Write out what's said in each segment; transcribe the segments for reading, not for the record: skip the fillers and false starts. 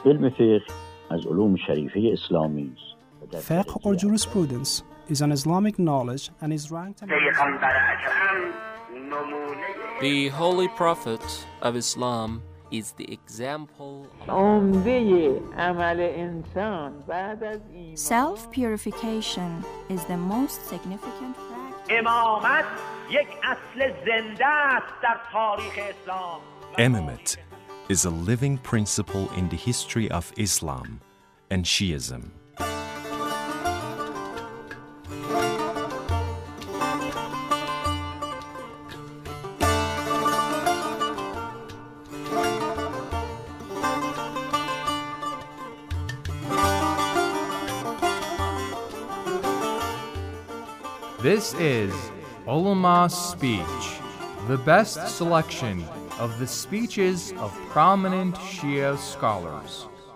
علم فقه از علوم شریفه اسلامی است. Fiqh or jurisprudence is an Islamic knowledge and is ranked The Holy Prophet of Islam is the example Self-purification is the most significant practice. امامت یک اصل زنده است در تاریخ اسلام. Imamate is a living principle in the history of Islam and Shiism. This is Ulama's Speech, the best selection of the speeches of prominent Shia scholars.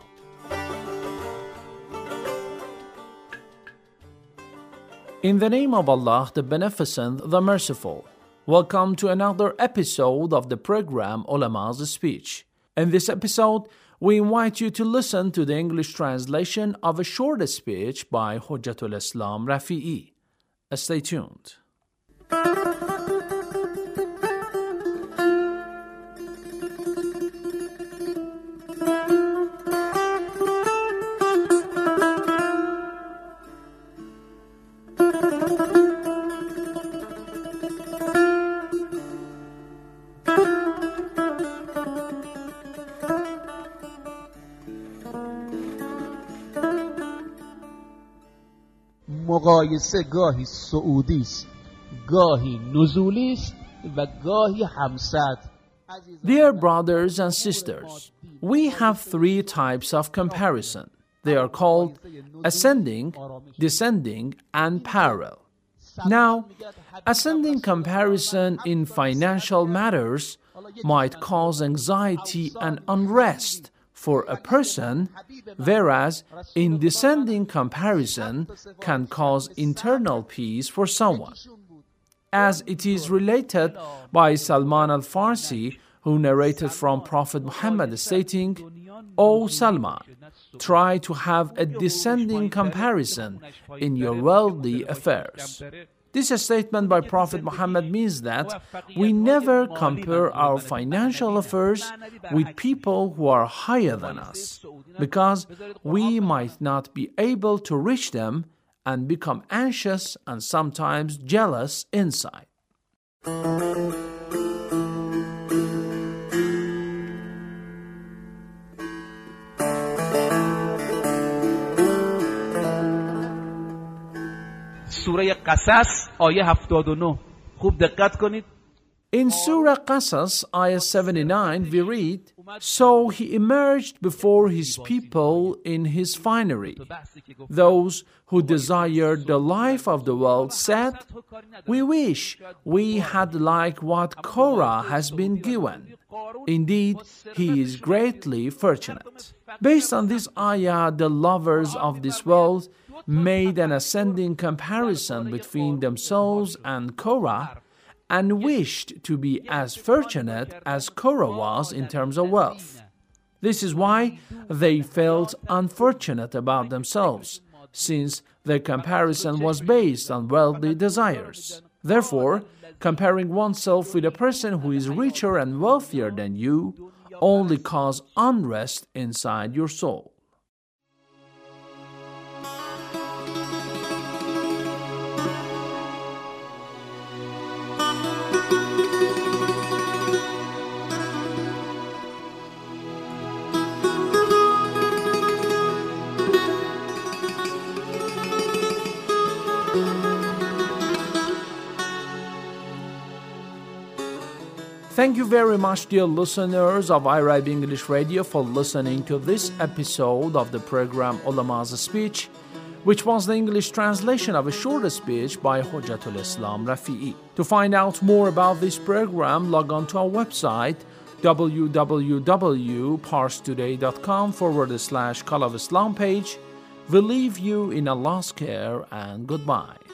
In the name of Allah, the Beneficent, the Merciful, welcome to another episode of the program Ulama's Speech. In this episode, we invite you to listen to the English translation of a short speech by Hujjatul Islam Rafi'i. Stay tuned. مقایسه گاهی صعودی است، گاهی نزولی است و گاهی همسد. Dear brothers and sisters, we have three types of comparison. They are called ascending, descending, and parallel. Now, ascending comparison in financial matters might cause anxiety and unrest for a person, whereas in descending comparison can cause internal peace for someone. As it is related by Salman al-Farsi, who narrated from Prophet Muhammad stating, "O Salman, try to have a descending comparison in your worldly affairs." This statement by Prophet Muhammad means that we never compare our financial affairs with people who are higher than us, because we might not be able to reach them and become anxious and sometimes jealous inside. سوره قصص آیه 79 خوب دقت کنید. In Surah Qasas, ayah 79, we read, "So he emerged before his people in his finery. Those who desired the life of the world said, we wish we had like what Korah has been given. Indeed, he is greatly fortunate." Based on this ayah, the lovers of this world made an ascending comparison between themselves and Korah and wished to be as fortunate as Korah was in terms of wealth. This is why they felt unfortunate about themselves, since their comparison was based on worldly desires. Therefore, comparing oneself with a person who is richer and wealthier than you only causes unrest inside your soul. Thank you very much, dear listeners of iRibe English Radio, for listening to this episode of the program Ulama's Speech, which was the English translation of a short speech by Hujjatul Islam Rafi'i. To find out more about this program, log on to our website www.parstoday.com/Call of Islam page. We leave you in Allah's care and goodbye.